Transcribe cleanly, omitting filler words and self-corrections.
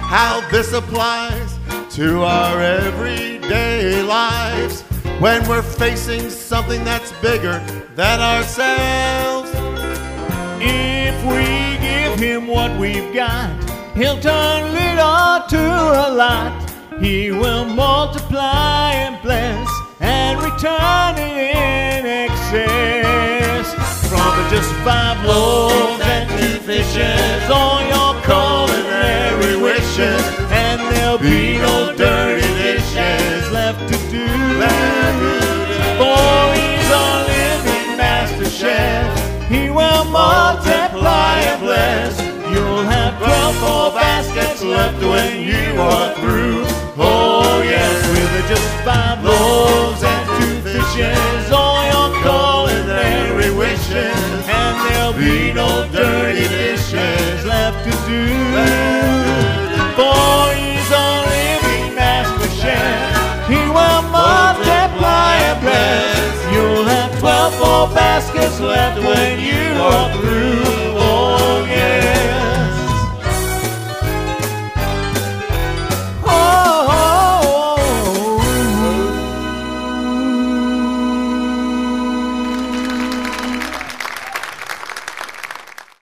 how this applies to our everyday lives when we're facing something that's bigger than ourselves. If we give him what we've got, he'll turn little to a lot. He will multiply and bless and return it in excess. From the just 5 loaves and 2 fishes, all your culinary wishes, and there'll be no dirty dishes left to do. For he's our living master chef. He will multiply and bless. You'll have 12 more baskets left when you are through. Oh yes, with just 5 loaves and 2 fishes, all your culinary wishes, and there'll be no dirty dishes left to do. For he's our living master chef. He will multiply and bless. You'll have 12 more baskets left when you are through.